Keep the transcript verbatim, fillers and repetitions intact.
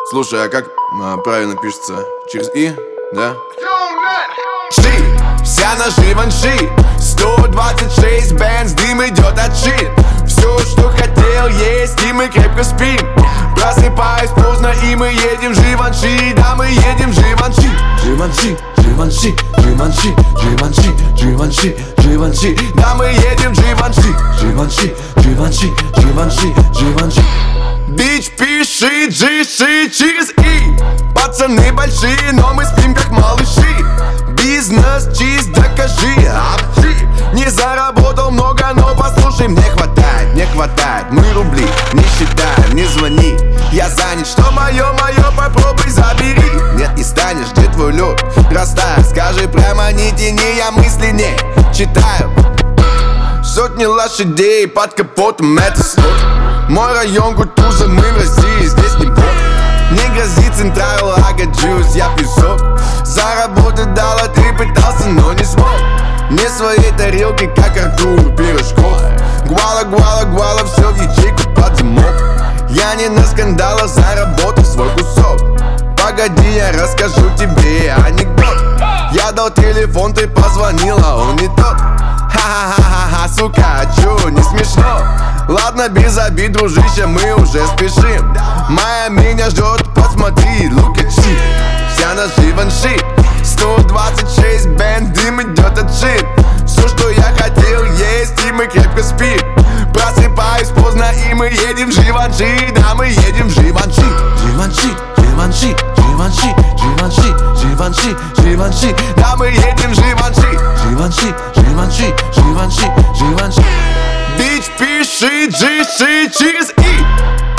Слушай, а как а, правильно пишется? Через И, да? Ши, вся на Живанши, сто двадцать шесть бенз, дым идет от шин. Все, что хотел есть, и мы крепко спим. Просыпаюсь поздно, и мы едем в Живанши. Да, мы едем в Живанши. Живанши, Живанши, Живанши, Живанши, Живанши, Живанши. Да, мы едем в Живанши. Живанши, Живанши, Живанши, Живанши. Бич, пиши, джиши через И. Пацаны большие, но мы спим как малыши. Бизнес чист, докажи, апчи. Не заработал много, но послушай, мне хватает, мне хватает. Мы рубли не считаем, не звони. Я занят, что мое, мое, попробуй забери. Нет, не станешь, где твой лед? Растаял, скажи прямо, не тяни, я мысли не читаю. Сотни лошадей под капотом, это слот. Мой район Кутуза, мы в России, здесь не бот. Не грозит Централ Лага Джуз, я песок. Заработать дала, ты пытался, но не смог. Не своей тарелки, как Артур Пирожков. Гуала, гуала, гуала, все в ячейку под замок. Я не на скандалах, заработал свой кусок. Погоди, я расскажу тебе анекдот. Я дал телефон, ты позвонила, он не тот. Ха-ха-ха-ха, сука, а чё, не смешно? Ладно, без обид, дружище, мы уже спешим. Моя меня ждет, посмотри, look at she. Вся на Живанши, сто двадцать шесть бенз, дым идет от шин. Все, что я хотел есть, и мы крепко спим. Просыпаюсь поздно, и мы едем в Живанши. Да, мы едем в Живанши. Живанши, Живанши, Живанши, Живанши, Живанши, Живанши. Да, мы едем в Живанши. Живанши, Живанши, Живанши, Живанши. Бич, пиши, джиши через И.